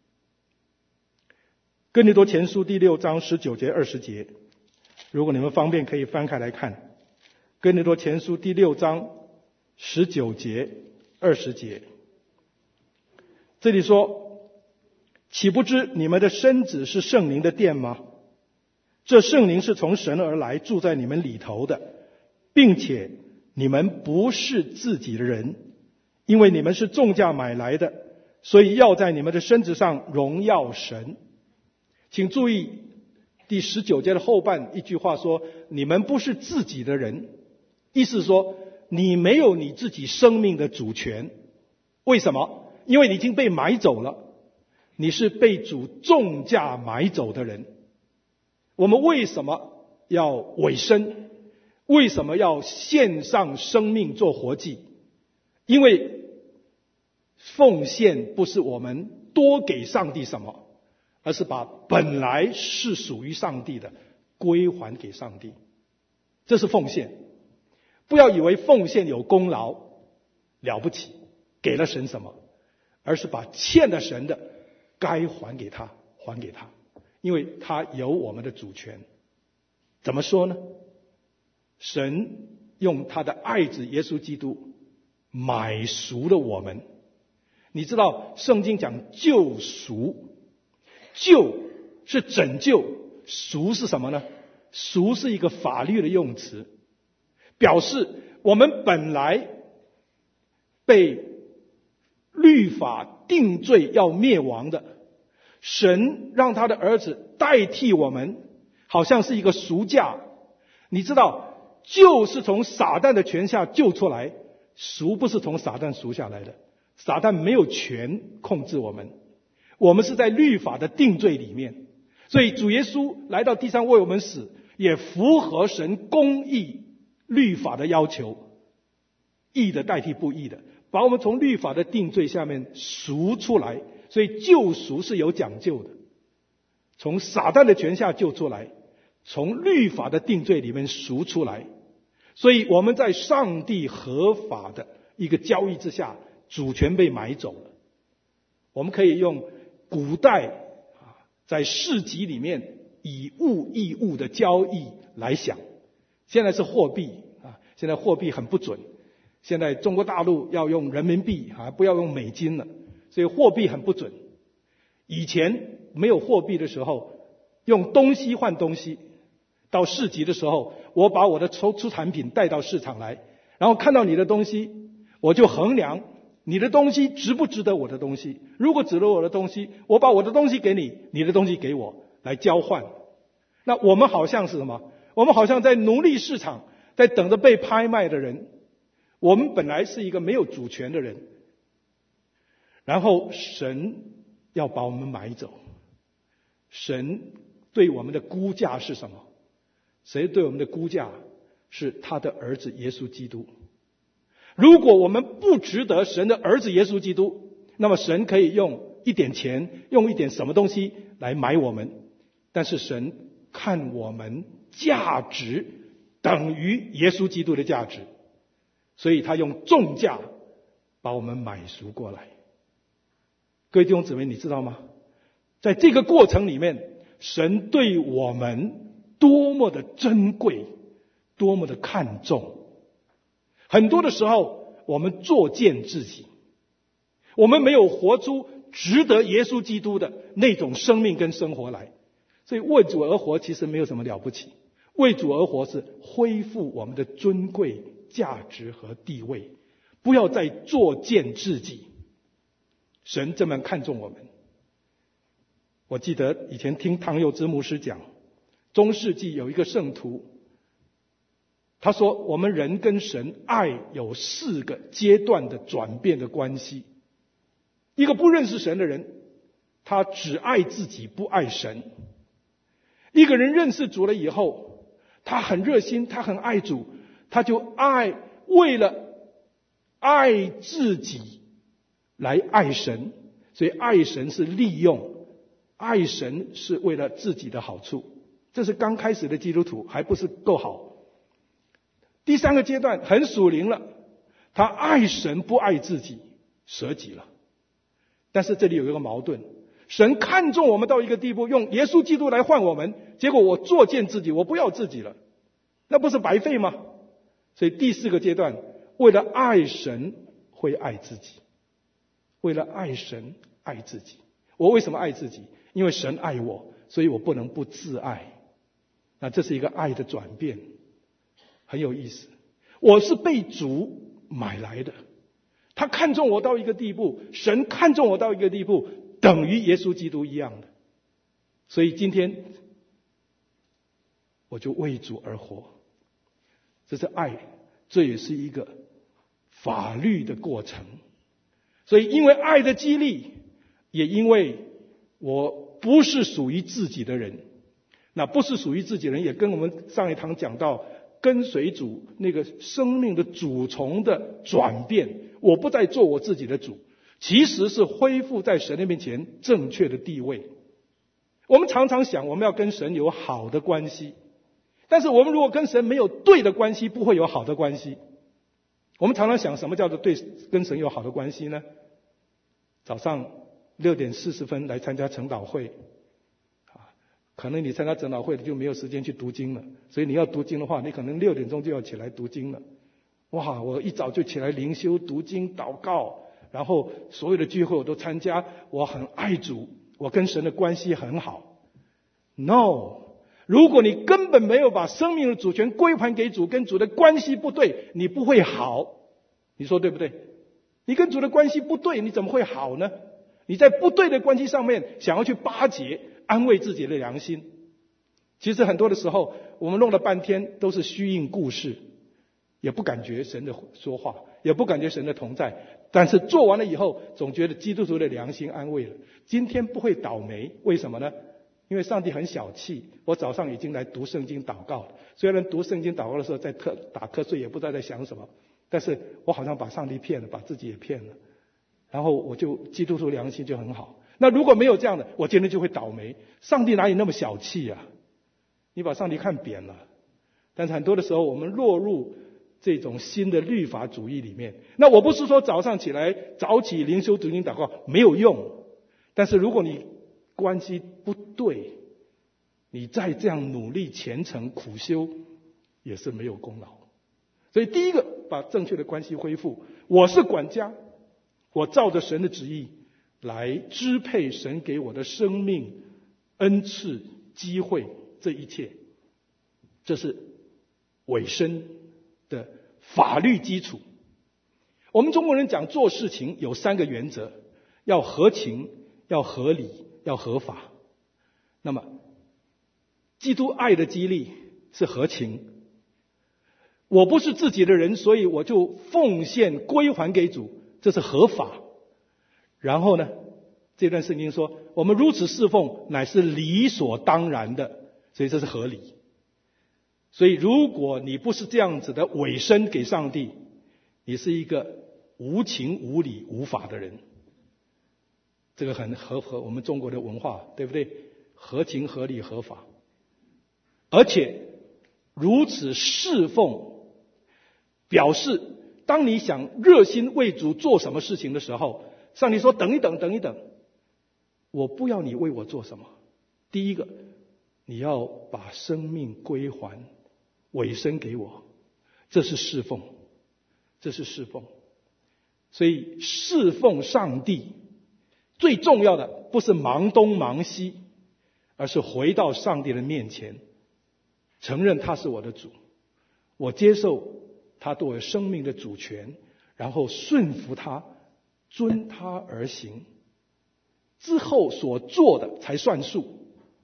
哥林多前书第6章19节20节，如果你们方便可以翻开来看。哥林多前书第6章19节20节，这里说，岂不知你们的身子是圣灵的殿吗？这圣灵是从神而来，住在你们里头的，并且你们不是自己的人，因为你们是重价买来的，所以要在你们的身子上荣耀神。请注意第19节的后半一句话说，你们不是自己的人，意思说你没有你自己生命的主权。为什么？因为你已经被买走了，你是被主重价买走的人。我们为什么要委身？为什么要献上生命做活祭？因为奉献不是我们多给上帝什么，而是把本来是属于上帝的归还给上帝，这是奉献。不要以为奉献有功劳了不起，给了神什么，而是把欠了神的该还给他，还给他，因为他有我们的主权。怎么说呢？神用他的爱子耶稣基督买赎了我们。你知道圣经讲救赎，救是拯救，赎是什么呢？赎是一个法律的用词，表示我们本来被律法定罪要灭亡的，神让他的儿子代替我们，好像是一个赎价， 你知道，就是从撒旦的权下救出来，赎不是从撒旦赎下来的。撒旦没有权控制我们，我们是在律法的定罪里面。所以主耶稣来到地上为我们死，也符合神公义律法的要求，义的代替不义的，把我们从律法的定罪下面赎出来。所以救赎是有讲究的，从撒旦的权下救出来，从律法的定罪里面赎出来。所以我们在上帝合法的一个交易之下，主权被买走了。我们可以用古代在市集里面以物易物的交易来想。现在是货币现在货币很不准，现在中国大陆要用人民币不要用美金了，所以货币很不准。以前没有货币的时候，用东西换东西。到市集的时候，我把我的出产品带到市场来，然后看到你的东西，我就衡量你的东西值不值得我的东西。如果值得我的东西，我把我的东西给你，你的东西给我，来交换。那我们好像是什么？我们好像在奴隶市场，在等着被拍卖的人。我们本来是一个没有主权的人，然后神要把我们买走。神对我们的估价是什么？谁对我们的估价是他的儿子耶稣基督。如果我们不值得神的儿子耶稣基督，那么神可以用一点钱，用一点什么东西来买我们。但是神看我们价值等于耶稣基督的价值，所以他用重价把我们买赎过来。各位弟兄姊妹，你知道吗？在这个过程里面，神对我们多么的珍贵，多么的看重。很多的时候我们作践自己，我们没有活出值得耶稣基督的那种生命跟生活来。所以为主而活其实没有什么了不起，为主而活是恢复我们的尊贵价值和地位，不要再作践自己。神这么看重我们。我记得以前听唐佑之牧师讲，中世纪有一个圣徒，他说我们人跟神爱有4个阶段的转变的关系。一个不认识神的人，他只爱自己不爱神。一个人认识主了以后，他很热心，他很爱主，他就为了爱自己来爱神。所以爱神是利用，爱神是为了自己的好处。这是刚开始的基督徒，还不是够好。第3个阶段很属灵了，他爱神不爱自己，舍己了。但是这里有一个矛盾，神看重我们到一个地步，用耶稣基督来换我们，结果我作践自己，我不要自己了，那不是白费吗？所以第4个阶段，为了爱神会爱自己，为了爱神爱自己。我为什么爱自己？因为神爱我，所以我不能不自爱。那这是一个爱的转变，很有意思。我是被主买来的，他看重我到一个地步，神看重我到一个地步，等于耶稣基督一样的。所以今天我就为主而活，这是爱，这也是一个法律的过程。所以因为爱的激励，也因为我不是属于自己的人。那不是属于自己的人，也跟我们上一堂讲到跟随主那个生命的主从的转变，我不再做我自己的主，其实是恢复在神的面前正确的地位。我们常常想我们要跟神有好的关系，但是我们如果跟神没有对的关系，不会有好的关系。我们常常想什么叫做对跟神有好的关系呢？早上6点40分来参加晨祷会，可能你参加晨祷会就没有时间去读经了，所以你要读经的话，你可能6点钟就要起来读经了。哇，我一早就起来灵修、读经、祷告，然后所有的聚会我都参加，我很爱主，我跟神的关系很好。No， 如果你根本没有把生命的主权归还给主，跟主的关系不对，你不会好。你说对不对？你跟主的关系不对，你怎么会好呢？你在不对的关系上面想要去巴结安慰自己的良心。其实很多的时候我们弄了半天都是虚应故事，也不感觉神的说话，也不感觉神的同在，但是做完了以后，总觉得基督徒的良心安慰了。今天不会倒霉，为什么呢？因为上帝很小气，我早上已经来读圣经祷告了，虽然读圣经祷告的时候在打瞌睡，也不知道在想什么，但是我好像把上帝骗了，把自己也骗了，然后我就基督徒良心就很好。那如果没有这样的，我今天就会倒霉。上帝哪有那么小气啊？你把上帝看扁了。但是很多的时候我们落入这种新的律法主义里面。那我不是说早上起来早起灵修读经祷告没有用，但是如果你关系不对，你再这样努力虔诚苦修也是没有功劳。所以第一个，把正确的关系恢复。我是管家，我照着神的旨意来支配神给我的生命、恩赐、机会，这一切，这是委身的法律基础。我们中国人讲做事情有3个原则，要合情，要合理，要合法。那么基督爱的激励是合情，我不是自己的人，所以我就奉献归还给主，这是合法。然后呢，这段圣经说我们如此侍奉乃是理所当然的，所以这是合理。所以如果你不是这样子的委身给上帝，你是一个无情无理无法的人。这个很合我们中国的文化，对不对？合情合理合法，而且如此侍奉，表示当你想热心为主做什么事情的时候，上帝说等一等，等一等，我不要你为我做什么。第一个，你要把生命归还委身给我，这是侍奉，这是侍奉。所以侍奉上帝最重要的不是忙东忙西，而是回到上帝的面前，承认他是我的主，我接受他作为生命的主权，然后顺服他，遵他而行，之后所做的才算数。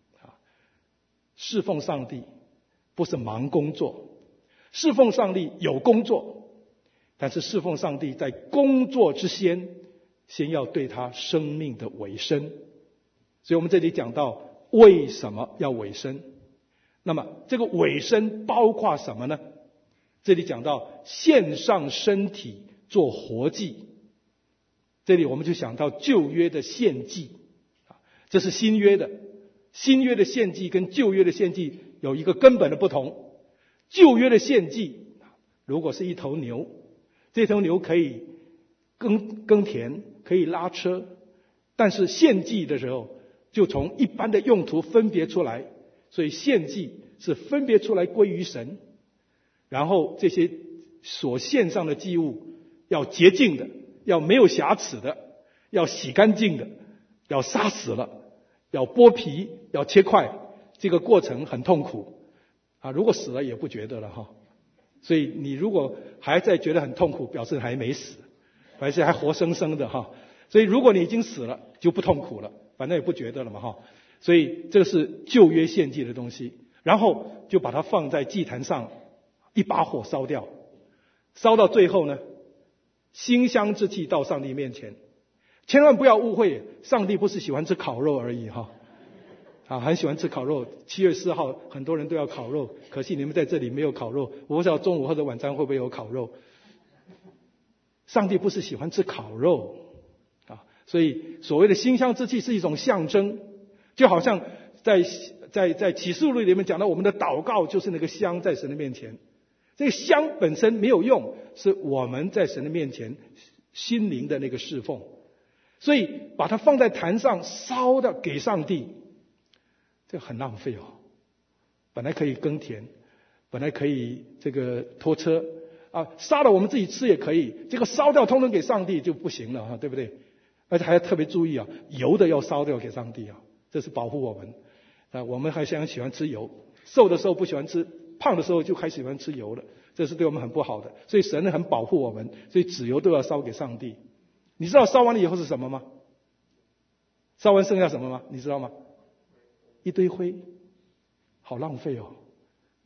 侍奉上帝不是忙工作，侍奉上帝有工作，但是侍奉上帝在工作之先要对他生命的委身。所以我们这里讲到为什么要委身，那么这个委身包括什么呢？这里讲到献上身体做活祭，这里我们就想到旧约的献祭，这是新约的。新约的献祭跟旧约的献祭有一个根本的不同。旧约的献祭如果是一头牛，这头牛可以耕田，可以拉车，但是献祭的时候就从一般的用途分别出来，所以献祭是分别出来归于神，然后这些所献上的祭物要洁净的，要没有瑕疵的，要洗干净的，要杀死了，要剥皮，要切块，这个过程很痛苦如果死了也不觉得了所以你如果还在觉得很痛苦，表示还没死，而且还活生生的所以如果你已经死了就不痛苦了，反正也不觉得了嘛所以这是旧约献祭的东西，然后就把它放在祭坛上，一把火烧掉，烧到最后呢，馨香之气到上帝面前。千万不要误会，上帝不是喜欢吃烤肉而已很喜欢吃烤肉。7月4号很多人都要烤肉，可惜你们在这里没有烤肉，我不知道中午或者晚餐会不会有烤肉。上帝不是喜欢吃烤肉所以所谓的馨香之气是一种象征，就好像在启示录里面讲到我们的祷告就是那个香在神的面前，这个香本身没有用，是我们在神的面前心灵的那个侍奉。所以把它放在坛上烧的给上帝，这很浪费本来可以耕田，本来可以这个拖车杀了我们自己吃也可以，这个烧掉通通给上帝就不行了对不对？而且还要特别注意油的要烧掉给上帝这是保护我们我们还喜欢吃油，瘦的时候不喜欢吃，胖的时候就开始喜欢吃油了，这是对我们很不好的。所以神很保护我们，所以脂油都要烧给上帝。你知道烧完了以后是什么吗？烧完剩下什么吗？你知道吗？一堆灰，好浪费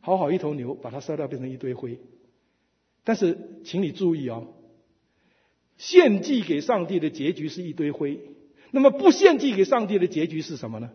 好好一头牛，把它烧掉变成一堆灰。但是请你注意哦，献祭给上帝的结局是一堆灰，那么不献祭给上帝的结局是什么呢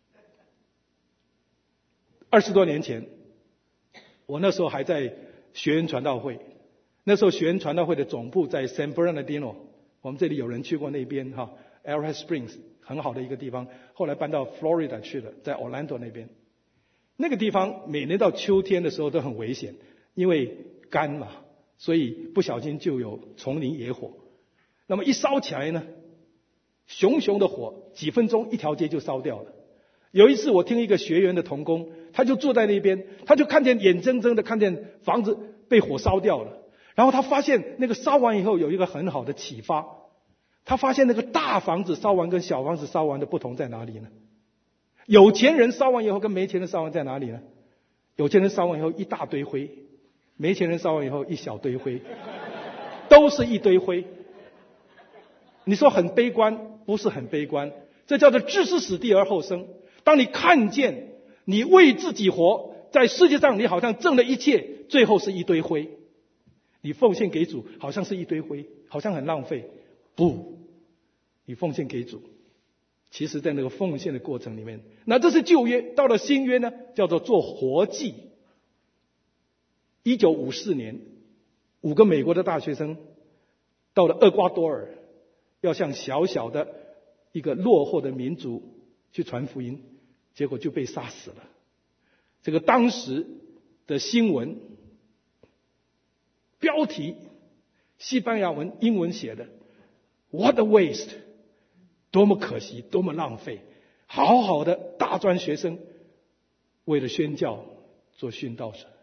？20多年前，我那时候还在学园传道会，那时候学园传道会的总部在 San Bernardino， 我们这里有人去过那边哈 Arrowhead Springs 很好的一个地方，后来搬到 Florida 去了，在 Orlando 那边。那个地方每年到秋天的时候都很危险，因为干嘛，所以不小心就有丛林野火。那么一烧起来呢，熊熊的火，几分钟一条街就烧掉了。有一次我听一个学员的同工，他就坐在那边，他就看见眼睁睁的看见房子被火烧掉了，然后他发现那个烧完以后有一个很好的启发，他发现那个大房子烧完跟小房子烧完的不同在哪里呢？有钱人烧完以后跟没钱人烧完在哪里呢？有钱人烧完以后一大堆灰，没钱人烧完以后一小堆灰，都是一堆灰。你说很悲观？不是很悲观，这叫做置之死地而后生。当你看见你为自己活，在世界上你好像挣了一切，最后是一堆灰，你奉献给主好像是一堆灰，好像很浪费。不，你奉献给主，其实在那个奉献的过程里面，那这是旧约。到了新约呢，叫做做活祭。1954年5个美国的大学生到了厄瓜多尔，要向小小的一个落后的民族去传福音，结果就被杀死了。这个当时的新闻标题，西班牙文英文写的 What a waste， 多么可惜，多么浪费，好好的大专学生为了宣教做殉道者。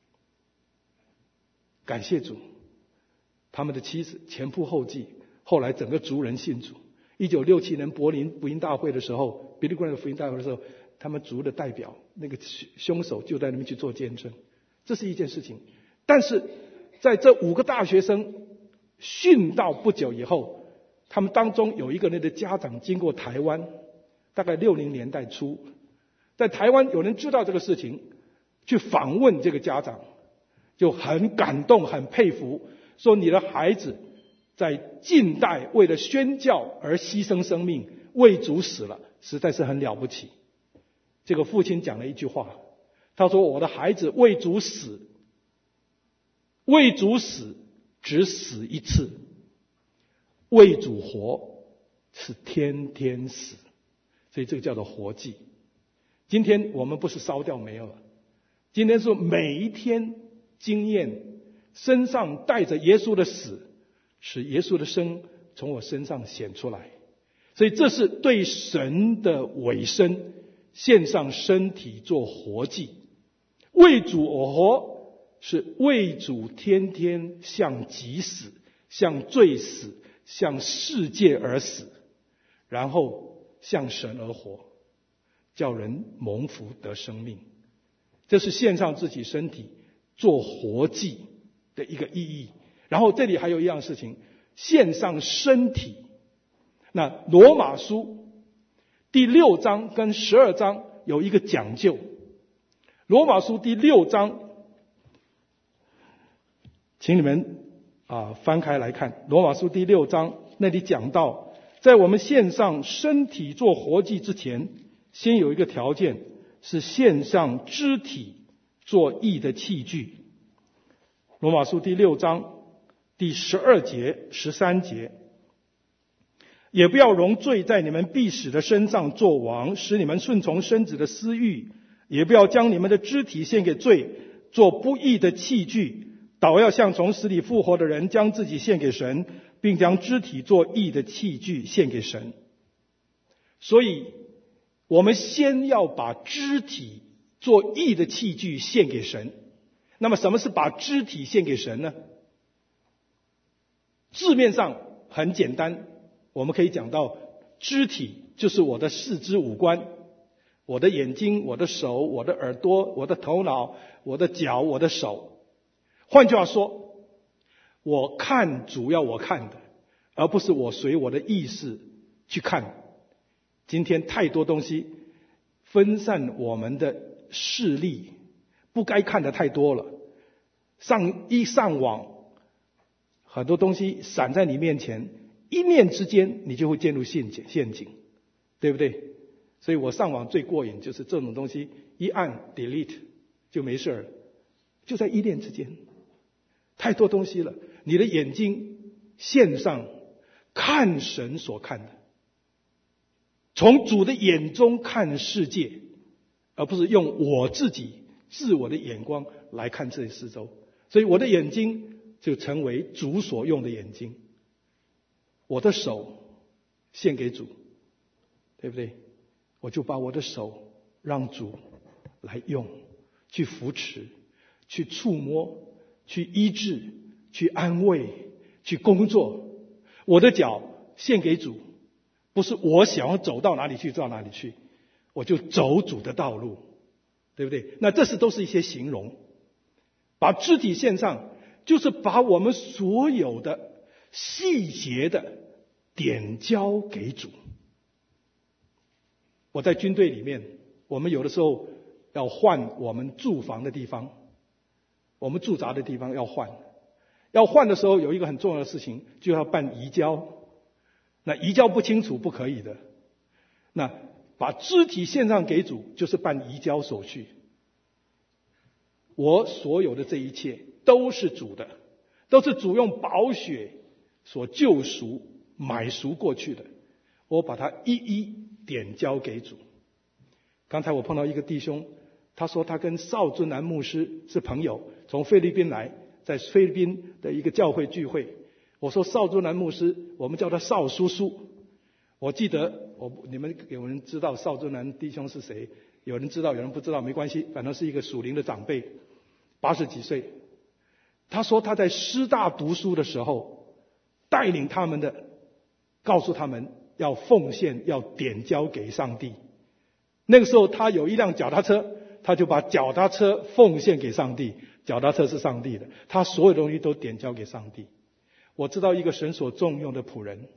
感谢主，他们的妻子前仆后继，后来整个族人信主。1967年柏林福音大会的时候，Billy Graham 的福音大会的时候，他们族的代表那个凶手就在那边去做见证，这是一件事情。但是在这5个大学生殉道不久以后，他们当中有一个人的家长经过台湾，大概60年代初，在台湾有人知道这个事情，去访问这个家长，就很感动很佩服，说你的孩子在近代为了宣教而牺牲生命，为主死了，实在是很了不起。这个父亲讲了一句话，他说我的孩子为主死，为主死只死一次，为主活是天天死，所以这个叫做活祭。今天我们不是烧掉没有了，今天是每一天经验身上带着耶稣的死，使耶稣的生从我身上显出来。所以这是对神的委身，献上身体做活祭。为主而活，是为主天天向己死，向罪死，向世界而死，然后向神而活，叫人蒙福得生命。这是献上自己身体做活祭的一个意义。然后这里还有一样事情，献上身体。那罗马书第6章跟12章有一个讲究。罗马书第6章，请你们翻开来看。罗马书第6章那里讲到，在我们献上身体做活祭之前，先有一个条件，是献上肢体做义的器具。罗马书第6章第12节13节，也不要容罪在你们必死的身上作王，使你们顺从身子的私欲，也不要将你们的肢体献给罪，做不义的器具，倒要像从死里复活的人，将自己献给神，并将肢体做义的器具献给神。所以我们先要把肢体做义的器具献给神。那么什么是把肢体献给神呢？字面上很简单，我们可以讲到肢体就是我的四肢五官，我的眼睛，我的手，我的耳朵，我的头脑，我的脚，我的手。换句话说，我看主要我看的，而不是我随我的意识去看。今天太多东西分散我们的视力， 不该看的太多了，上网，很多东西闪在你面前，一念之间你就会进入陷阱，对不对？所以我上网最过瘾就是这种东西，一按 delete 就没事了，就在一念之间。太多东西了，你的眼睛线上看神所看的，从主的眼中看世界，而不是用我自己自我的眼光来看这四周。所以我的眼睛就成为主所用的眼睛，我的手献给主，对不对？我就把我的手让主来用，去扶持，去触摸，去医治，去安慰，去工作。我的脚献给主，不是我想要走到哪里去到哪里去，我就走主的道路，对不对？那这都是一些形容。把肢体献上，就是把我们所有的细节的点交给主。我在军队里面，我们有的时候要换我们驻防的地方，我们驻扎的地方要换。要换的时候有一个很重要的事情，就要办移交。那移交不清楚不可以的。那把肢体献上给主，就是办移交手续。我所有的这一切都是主的，都是主用宝血所救赎买赎过去的，我把它一一点交给主。刚才我碰到一个弟兄，他说他跟邵尊南牧师是朋友，从菲律宾来，在菲律宾的一个教会聚会。我说邵尊南牧师，我们叫他邵叔叔。我记得你们有人知道邵尊南弟兄是谁？有人知道，有人不知道，没关系，反正是一个属灵的长辈，80几岁。他说他在师大读书的时候，带领他们的，告诉他们要奉献，要点交给上帝。那个时候他有一辆脚踏车，他就把脚踏车奉献给上帝。脚踏车是上帝的，他所有东西都点交给上帝。我知道一个神所重用的仆人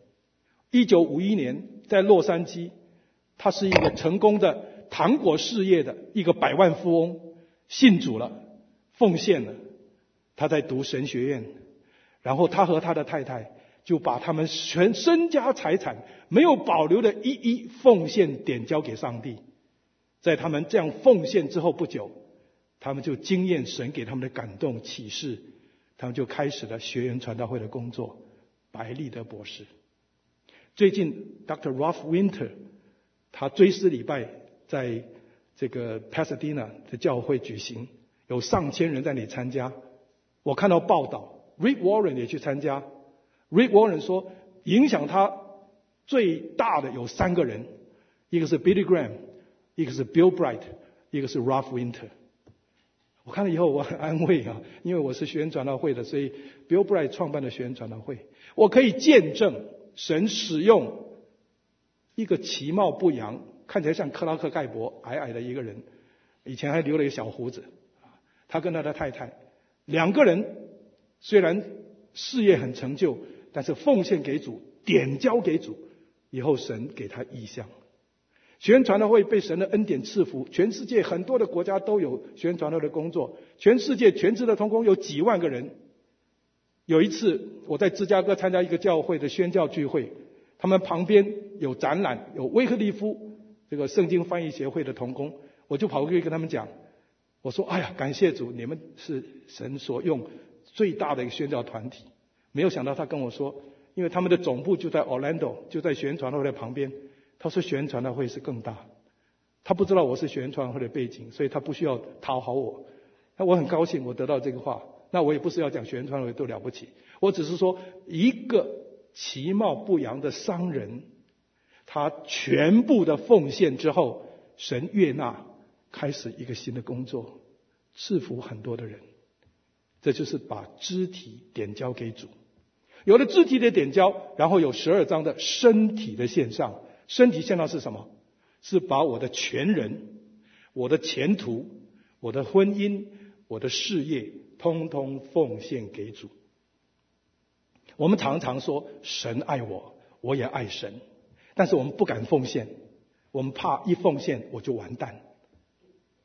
，1951年在洛杉矶，他是一个成功的糖果事业的一个百万富翁，信主了，奉献了。他在读神学院，然后他和他的太太就把他们全身家财产没有保留的一一奉献点交给上帝。在他们这样奉献之后不久，他们就经验神给他们的感动启示，他们就开始了学园传道会的工作。白立德博士，最近 Dr. Ralph Winter 他追思礼拜在这个 Pasadena 的教会举行，有上千人在那里参加。我看到报道 Rick Warren 也去参加。Rick Warren 说影响他最大的有3个人，一个是 Billy Graham， 一个是 Bill Bright， 一个是 Ralph Winter。 我看了以后我很安慰啊，因为我是学园传道会的，所以 Bill Bright 创办的学园传道会，我可以见证神使用一个其貌不扬，看起来像克拉克盖博矮矮的一个人，以前还留了一个小胡子，他跟他的太太2个人虽然事业很成就，但是奉献给主，点交给主，以后神给他异象。学园传道会被神的恩典赐福，全世界很多的国家都有学园传道的工作，全世界全职的同工有几万个人。有一次我在芝加哥参加一个教会的宣教聚会，他们旁边有展览，有威克利夫这个圣经翻译协会的同工，我就跑过去跟他们讲，我说哎呀，感谢主，你们是神所用最大的一个宣教团体。没有想到他跟我说，因为他们的总部就在 Orlando， 就在学园传道会的旁边。他说学园传道会是更大，他不知道我是学园传道会的背景，所以他不需要讨好我。那我很高兴我得到这个话，那我也不是要讲学园传道会多了不起，我只是说一个其貌不扬的商人，他全部的奉献之后，神悦纳，开始一个新的工作，赐福很多的人。这就是把肢体点交给主。有了肢体的点交，然后有12章的身体的献上。身体献上是什么？是把我的全人，我的前途，我的婚姻，我的事业，通通奉献给主。我们常常说神爱我，我也爱神，但是我们不敢奉献，我们怕一奉献我就完蛋。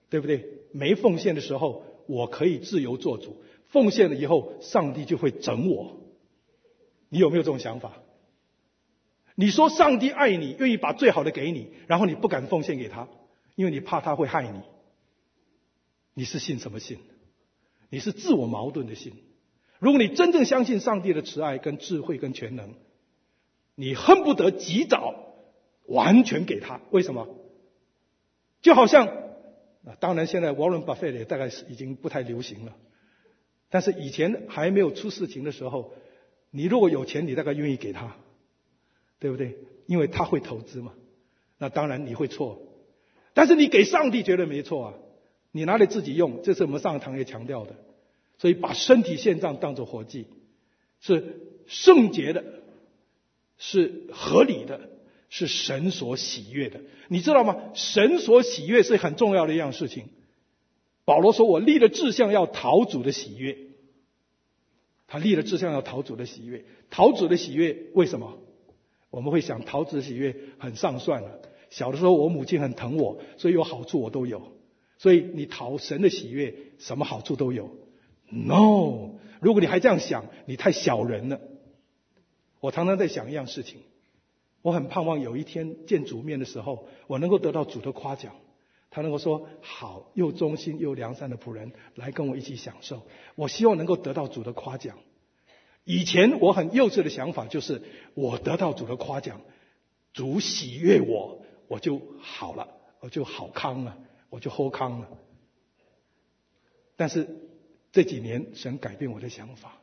对不对？没奉献的时候，我可以自由做主；奉献了以后，上帝就会整我。你有没有这种想法？你说上帝爱你，愿意把最好的给你，然后你不敢奉献给他，因为你怕他会害你。你是信什么信？你是自我矛盾的信。如果你真正相信上帝的慈爱跟智慧跟全能，你恨不得及早完全给他。为什么？就好像当然现在 Warren Buffett 也大概是已经不太流行了，但是以前还没有出事情的时候，你如果有钱，你大概愿意给他，对不对？因为他会投资嘛。那当然你会错，但是你给上帝绝对没错啊。你拿来自己用，这是我们上堂也强调的。所以把身体献上当作活祭，是圣洁的，是合理的，是神所喜悦的。你知道吗？神所喜悦是很重要的一样事情。保罗说，我立了志向要讨主的喜悦。他立了志向要讨主的喜悦。讨主的喜悦为什么？我们会想讨主的喜悦很上算了。小的时候我母亲很疼我，所以有好处我都有。所以你讨神的喜悦，什么好处都有。No， 如果你还这样想，你太小人了。我常常在想一样事情，我很盼望有一天见主面的时候，我能够得到主的夸奖。他能够说，好，又忠心又良善的仆人，来跟我一起享受。我希望能够得到主的夸奖。以前我很幼稚的想法就是，我得到主的夸奖，主喜悦我，我就好了，我就好康了，我就好康了。但是这几年神改变我的想法。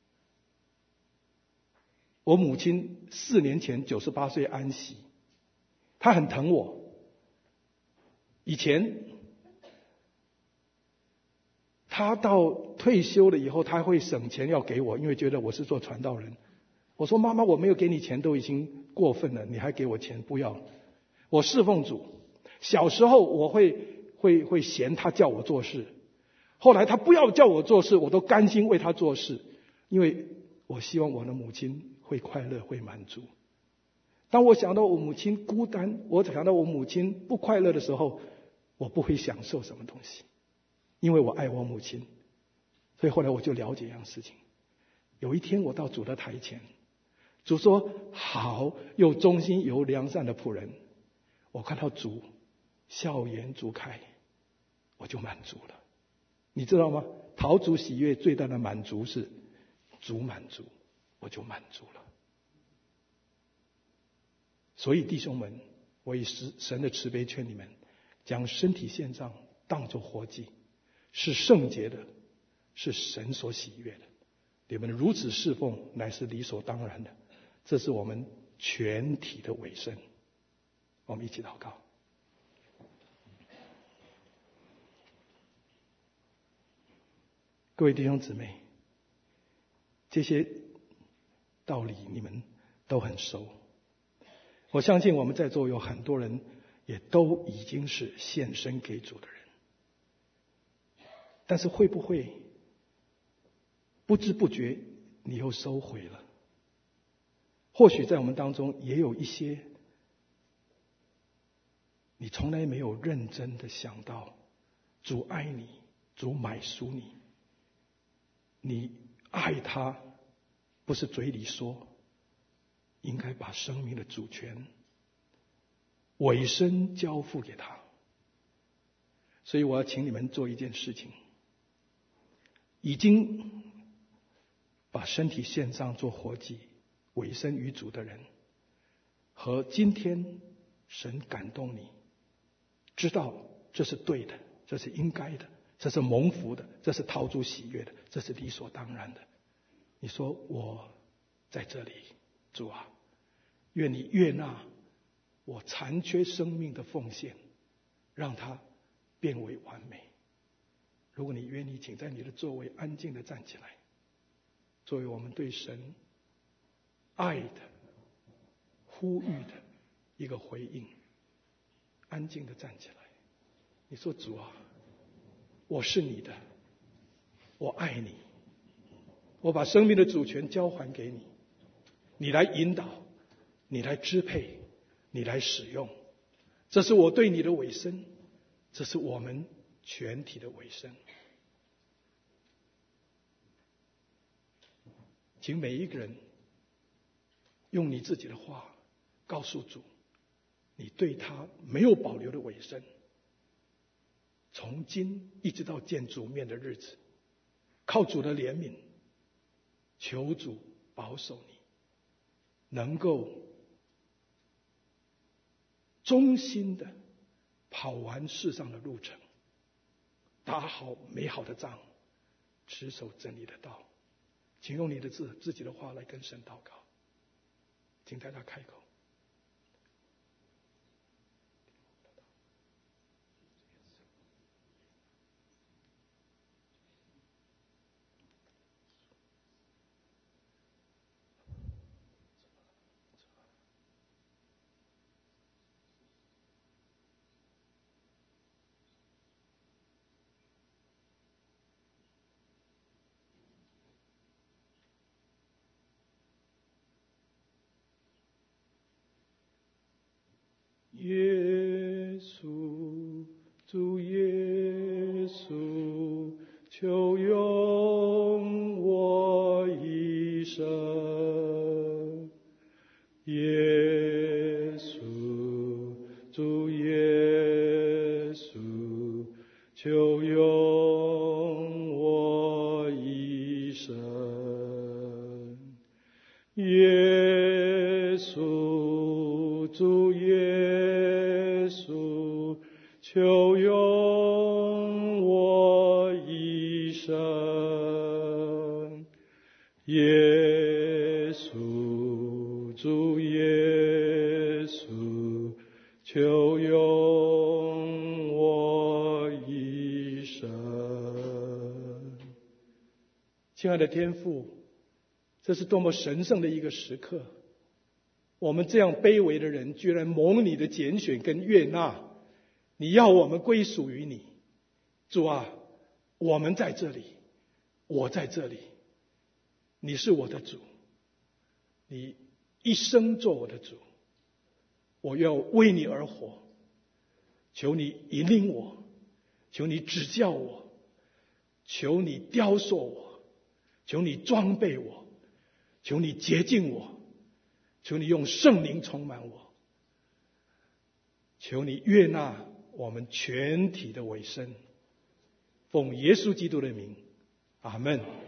我母亲4年前98岁安息，她很疼我。以前她到退休了以后，她会省钱要给我，因为觉得我是做传道人。我说妈妈，我没有给你钱都已经过分了，你还给我钱？不要。我侍奉主。小时候我会嫌她叫我做事，后来她不要叫我做事，我都甘心为她做事，因为我希望我的母亲会快乐，会满足。当我想到我母亲孤单，我想到我母亲不快乐的时候，我不会享受什么东西，因为我爱我母亲。所以后来我就了解一样事情。有一天我到主的台前，主说，好，又忠心又良善的仆人。我看到主笑颜逐开，我就满足了。你知道吗？讨主喜悦最大的满足是主满足，我就满足了。所以弟兄们，我以神的慈悲劝你们，将身体献上当作活祭，是圣洁的，是神所喜悦的。你们如此侍奉，乃是理所当然的。这是我们全体的委身。我们一起祷告。各位弟兄姊妹，这些道理你们都很熟。我相信我们在座有很多人也都已经是献身给主的人，但是会不会不知不觉你又收回了？或许在我们当中也有一些你从来没有认真的想到，主爱你，主买赎你，你爱他不是嘴里说，应该把生命的主权委身交付给他。所以我要请你们做一件事情，已经把身体献上做活祭，委身于主的人，和今天神感动你，知道这是对的，这是应该的，这是蒙福的，这是讨主喜悦的，这是理所当然的。你说我在这里，主啊，愿你悦纳我残缺生命的奉献，让它变为完美。如果你愿意，请在你的座位安静地站起来，作为我们对神爱的呼吁的一个回应。安静地站起来，你说主啊，我是你的，我爱你，我把生命的主权交还给你，你来引导，你来支配，你来使用。这是我对你的委身，这是我们全体的委身。请每一个人用你自己的话告诉主，你对他没有保留的委身，从今一直到见主面的日子，靠主的怜悯，求主保守你，能够忠心的跑完世上的路程，打好美好的仗，持守真理的道。请用你的自己的话来跟神祷告，请大家开口。耶稣，主耶稣，求用我一生。耶稣，主耶稣，求用我一生。耶稣，主耶稣，求用我一生。耶稣，主耶稣，求用我一生。亲爱的天父，这是多么神圣的一个时刻，我们这样卑微的人居然蒙你的拣选跟悦纳，你要我们归属于你。主啊，我们在这里，我在这里，你是我的主，你一生做我的主，我要为你而活。求你引领我，求你指教我，求你雕塑我，求你装备我，求你洁净我，求你用圣灵充满我，求你悦纳我们全体的委身。奉耶稣基督的名，阿们。